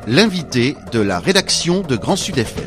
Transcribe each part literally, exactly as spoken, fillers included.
l'invité de la rédaction de Grand Sud F M.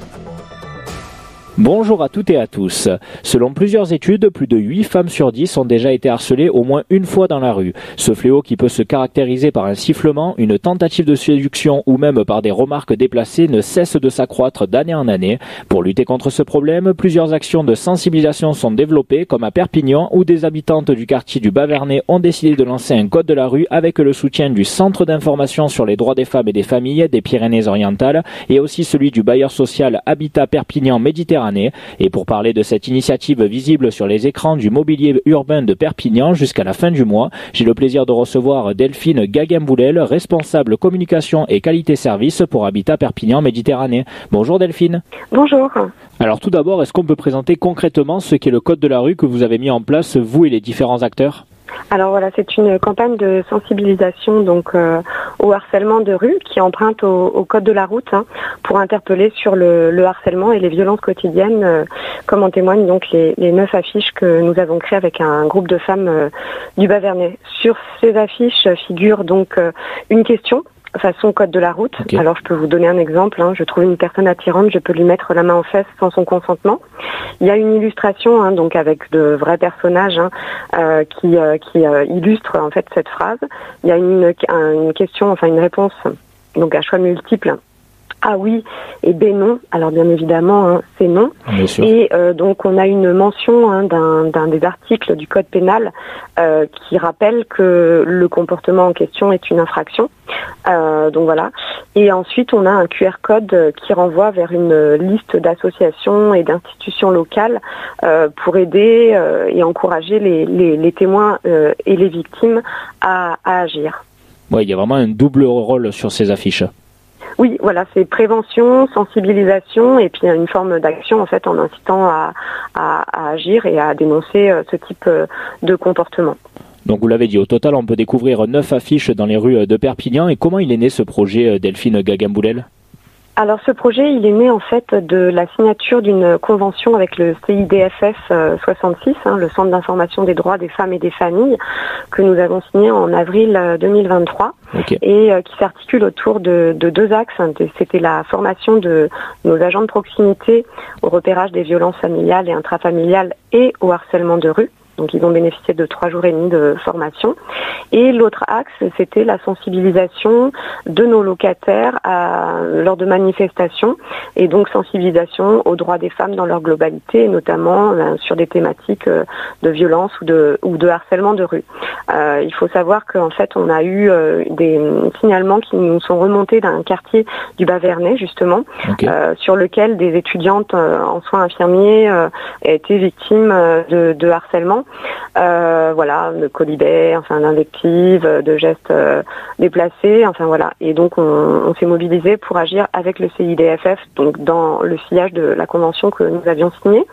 Bonjour à toutes et à tous. Selon plusieurs études, plus de huit femmes sur dix ont déjà été harcelées au moins une fois dans la rue. Ce fléau qui peut se caractériser par un sifflement, une tentative de séduction ou même par des remarques déplacées ne cesse de s'accroître d'année en année. Pour lutter contre ce problème, plusieurs actions de sensibilisation sont développées comme à Perpignan où des habitantes du quartier du Bas-Vernay ont décidé de lancer un code de la rue avec le soutien du Centre d'information sur les droits des femmes et des familles des Pyrénées-Orientales et aussi celui du bailleur social Habitat Perpignan Méditerranée. Et pour parler de cette initiative visible sur les écrans du mobilier urbain de Perpignan jusqu'à la fin du mois, j'ai le plaisir de recevoir Delphine Gaguin-Boulel, responsable communication et qualité service pour Habitat Perpignan Méditerranée. Bonjour Delphine. Bonjour. Alors tout d'abord, est-ce qu'on peut présenter concrètement ce qu'est le code de la rue que vous avez mis en place, vous et les différents acteurs ? Alors voilà, c'est une campagne de sensibilisation donc euh, au harcèlement de rue qui emprunte au, au code de la route hein, pour interpeller sur le, le harcèlement et les violences quotidiennes, euh, comme en témoignent donc les, les neuf affiches que nous avons créées avec un groupe de femmes euh, du Bas-Vernay. Sur ces affiches figure donc euh, une question façon code de la route. Okay. Alors je peux vous donner un exemple, hein. Je trouve une personne attirante, je peux lui mettre la main aux fesses sans son consentement. Il y a une illustration hein, donc avec de vrais personnages hein, euh, qui, euh, qui euh, illustrent en fait cette phrase. Il y a une, une question, enfin une réponse donc à choix multiples. Ah oui et B non. Alors bien évidemment, hein, c'est non. Bien sûr. Et euh, donc on a une mention hein, d'un, d'un des articles du code pénal euh, qui rappelle que le comportement en question est une infraction. Euh, donc voilà. Et ensuite on a un Q R code qui renvoie vers une liste d'associations et d'institutions locales euh, pour aider euh, et encourager les, les, les témoins euh, et les victimes à, à agir. Ouais, il y a vraiment un double rôle sur ces affiches. Oui, voilà, c'est prévention, sensibilisation et puis une forme d'action en fait en incitant à, à, à agir et à dénoncer euh, ce type euh, de comportement. Donc vous l'avez dit, au total on peut découvrir neuf affiches dans les rues de Perpignan. Et comment il est né ce projet, Delphine Gaguin-Boulel ? Alors ce projet, il est né en fait de la signature d'une convention avec le C I D F F soixante-six, hein, le Centre d'information des droits des femmes et des familles, que nous avons signé en avril deux mille vingt-trois, okay. et euh, qui s'articule autour de, de deux axes. C'était la formation de nos agents de proximité au repérage des violences familiales et intrafamiliales et au harcèlement de rue. Donc ils ont bénéficié de trois jours et demi de formation. Et l'autre axe, c'était la sensibilisation de nos locataires à, lors de manifestations et donc sensibilisation aux droits des femmes dans leur globalité, et notamment euh, sur des thématiques euh, de violence ou de, ou de harcèlement de rue. Euh, il faut savoir qu'en fait, on a eu euh, des signalements qui nous sont remontés d'un quartier du Bas-Vernay, justement, okay. euh, sur lequel des étudiantes euh, en soins infirmiers euh, étaient victimes euh, de, de harcèlement. Euh, voilà, de colibets, enfin d'invectives, de gestes euh, déplacés, enfin voilà. Et donc on, on s'est mobilisé pour agir avec le C I D F F, donc dans le sillage de la convention que nous avions signée.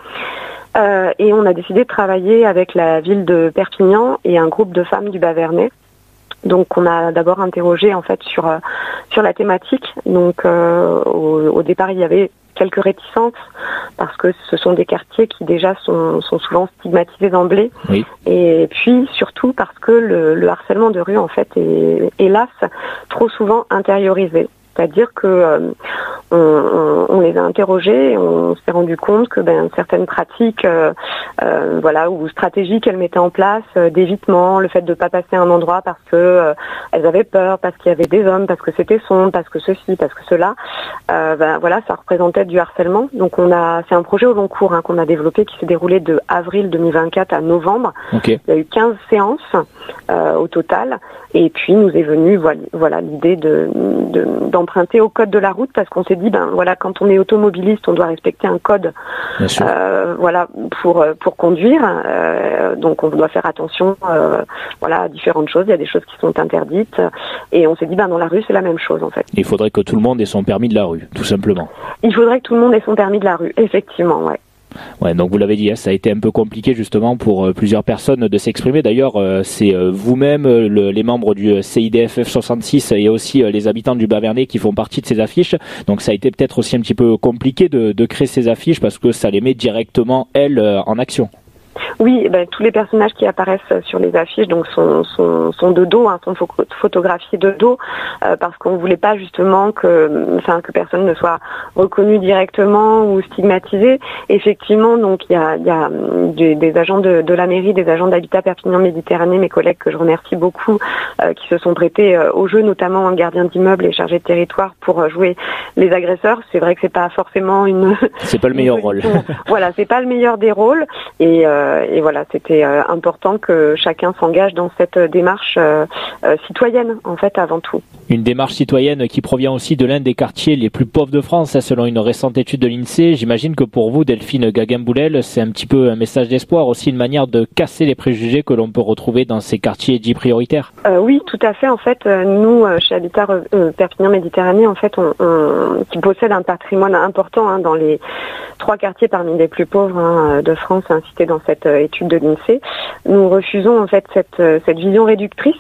Euh, et on a décidé de travailler avec la ville de Perpignan et un groupe de femmes du Bas-Vernay. Donc on a d'abord interrogé en fait sur euh, sur la thématique. Donc euh, au, au départ il y avait quelques réticences parce que ce sont des quartiers qui déjà sont, sont souvent stigmatisés d'emblée. Oui. Et puis surtout parce que le, le harcèlement de rue en fait est hélas trop souvent intériorisé. C'est-à-dire que euh, on, on, on les a interrogés et on s'est rendu compte que ben, certaines pratiques euh, euh, voilà, ou stratégies qu'elles mettaient en place, euh, d'évitement, le fait de ne pas passer un endroit parce que euh, elles avaient peur, parce qu'il y avait des hommes, parce que c'était sombre, parce que ceci, parce que cela, euh, ben, voilà, ça représentait du harcèlement. Donc on a, c'est un projet au long cours hein, qu'on a développé qui s'est déroulé de avril deux mille vingt-quatre à novembre. Okay. Il y a eu quinze séances euh, au total. Et puis nous est venue voilà, voilà l'idée de, de d'emprunter au code de la route parce qu'on s'est dit ben voilà quand on est automobiliste on doit respecter un code euh, voilà pour pour conduire euh, donc on doit faire attention euh, voilà à différentes choses. Il y a des choses qui sont interdites et on s'est dit ben dans la rue c'est la même chose en fait. Il faudrait que tout le monde ait son permis de la rue tout simplement. Il faudrait que tout le monde ait son permis de la rue effectivement ouais. Ouais, donc vous l'avez dit, hein, ça a été un peu compliqué justement pour euh, plusieurs personnes de s'exprimer. D'ailleurs, euh, c'est euh, vous-même, euh, le, les membres du C I D F F soixante-six et aussi euh, les habitants du Bas-Vernay qui font partie de ces affiches. Donc ça a été peut-être aussi un petit peu compliqué de, de créer ces affiches parce que ça les met directement, elles, euh, en action. Oui, ben, tous les personnages qui apparaissent sur les affiches donc sont, sont, sont de dos, hein, sont photographiés de dos, euh, parce qu'on voulait pas justement que, enfin, que personne ne soit reconnu directement ou stigmatisé. Effectivement, donc il y a, il y a des, des agents de, de la mairie, des agents d'Habitat Perpignan Méditerranée, mes collègues que je remercie beaucoup, euh, qui se sont prêtés euh, au jeu, notamment en gardien d'immeuble et chargé de territoire pour euh, jouer les agresseurs. C'est vrai que c'est pas forcément une. C'est pas le meilleur rôle. Voilà, c'est pas le meilleur des rôles, et, euh, et voilà, c'était euh, important que chacun s'engage dans cette démarche euh, euh, citoyenne, en fait, avant tout. Une démarche citoyenne qui provient aussi de l'un des quartiers les plus pauvres de France, selon une récente étude de l'INSEE. J'imagine que pour vous, Delphine Gaguen-Boulel, c'est un petit peu un message d'espoir, aussi une manière de casser les préjugés que l'on peut retrouver dans ces quartiers dits prioritaires. Euh, oui, tout à fait. En fait, nous, chez Habitat euh, Perpignan Méditerranée, en fait, on, on, qui possède un patrimoine important hein, dans les trois quartiers parmi les plus pauvres hein, de France, hein, cités dans cette euh, étude de l'INSEE. Nous refusons en fait cette, euh, cette vision réductrice.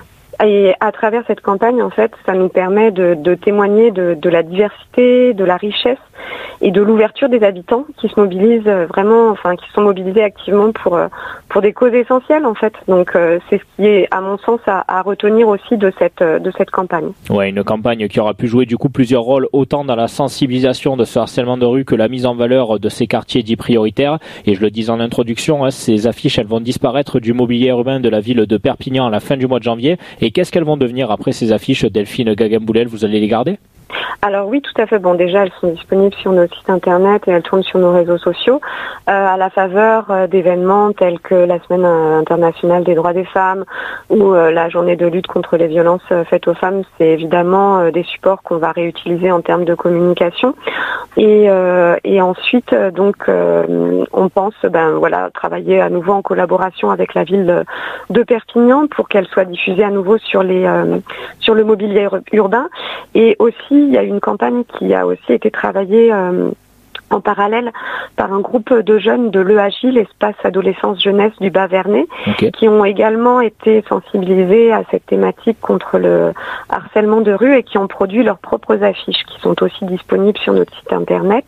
Et à travers cette campagne, en fait, ça nous permet de, de témoigner de, de la diversité, de la richesse et de l'ouverture des habitants qui se mobilisent vraiment, enfin, qui sont mobilisés activement pour pour des causes essentielles, en fait. Donc, euh, c'est ce qui est, à mon sens, à, à retenir aussi de cette de cette campagne. Ouais, une campagne qui aura pu jouer du coup plusieurs rôles, autant dans la sensibilisation de ce harcèlement de rue que la mise en valeur de ces quartiers dits prioritaires. Et je le disais en introduction, hein, ces affiches, elles vont disparaître du mobilier urbain de la ville de Perpignan à la fin du mois de janvier. Et qu'est-ce qu'elles vont devenir après ces affiches, Delphine Gaguen-Boulel? Vous allez les garder? Alors oui, tout à fait. Bon, déjà, elles sont disponibles sur notre site internet et elles tournent sur nos réseaux sociaux euh, à la faveur euh, d'événements tels que la Semaine internationale des droits des femmes ou euh, la journée de lutte contre les violences euh, faites aux femmes. C'est évidemment euh, des supports qu'on va réutiliser en termes de communication. Et, euh, et ensuite, euh, donc, euh, on pense, ben voilà, travailler à nouveau en collaboration avec la ville de, de Perpignan pour qu'elle soit diffusée à nouveau sur les euh, sur le mobilier urbain. Et aussi, il y a une campagne qui a aussi été travaillée euh, en parallèle par un groupe de jeunes de l'E H J, l'Espace Adolescence Jeunesse du Bas-Vernay, okay. qui ont également été sensibilisés à cette thématique contre le harcèlement de rue et qui ont produit leurs propres affiches qui sont aussi disponibles sur notre site internet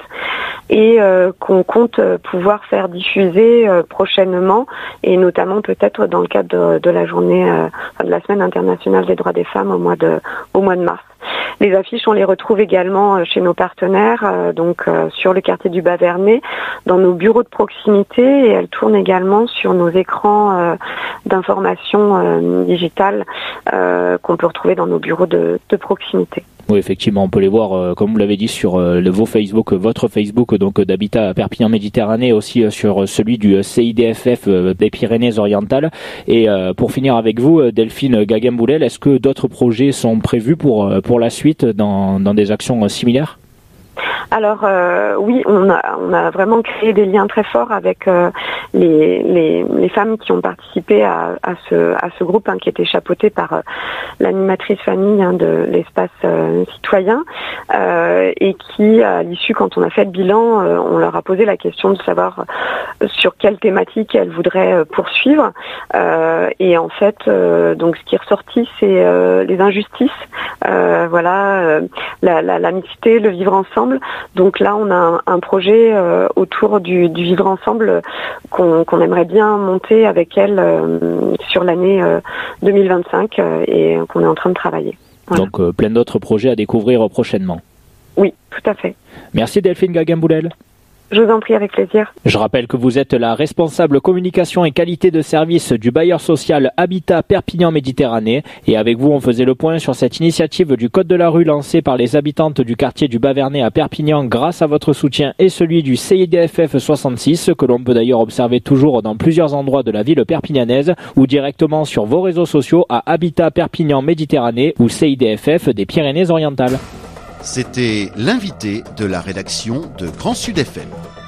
et euh, qu'on compte pouvoir faire diffuser euh, prochainement et notamment peut-être dans le cadre de, de la journée, euh, de la Semaine internationale des droits des femmes au mois de, au mois de mars. Les affiches, on les retrouve également chez nos partenaires, euh, donc euh, sur le quartier du Bas-Vernay, dans nos bureaux de proximité, et elles tournent également sur nos écrans euh, d'information euh, digitale euh, qu'on peut retrouver dans nos bureaux de, de proximité. Oui, effectivement, on peut les voir, euh, comme vous l'avez dit, sur euh, le, vos Facebook, votre Facebook donc d'Habitat Perpignan Méditerranée, aussi euh, sur celui du C I D F F euh, des Pyrénées-Orientales. Et euh, pour finir avec vous, Delphine Gaguen-Boulel, est-ce que d'autres projets sont prévus pour euh, pour la suite dans dans des actions euh, similaires? Alors euh, oui, on a on a vraiment créé des liens très forts avec euh, les, les les femmes qui ont participé à, à ce à ce groupe hein, qui était chapeauté par euh, l'animatrice famille hein, de l'espace euh, citoyen euh, et qui à l'issue, quand on a fait le bilan, euh, on leur a posé la question de savoir euh, sur quelle thématique elles voudraient euh, poursuivre euh, et en fait euh, donc ce qui est ressorti c'est euh, les injustices, euh, voilà euh, la, la, la mixité, le vivre ensemble. Donc là, on a un, un projet euh, autour du, du vivre ensemble qu'on, qu'on aimerait bien monter avec elle euh, sur l'année euh, deux mille vingt-cinq euh, et qu'on est en train de travailler. Voilà. Donc euh, plein d'autres projets à découvrir prochainement. Oui, tout à fait. Merci Delphine Gaguen-Boulel. Je vous en prie, avec plaisir. Je rappelle que vous êtes la responsable communication et qualité de service du bailleur social Habitat Perpignan Méditerranée. Et avec vous, on faisait le point sur cette initiative du Code de la rue lancée par les habitantes du quartier du Bas-Vernay à Perpignan grâce à votre soutien et celui du C I D F F soixante-six, que l'on peut d'ailleurs observer toujours dans plusieurs endroits de la ville perpignanaise ou directement sur vos réseaux sociaux à Habitat Perpignan Méditerranée ou C I D F F des Pyrénées-Orientales. C'était l'invité de la rédaction de Grand Sud F M.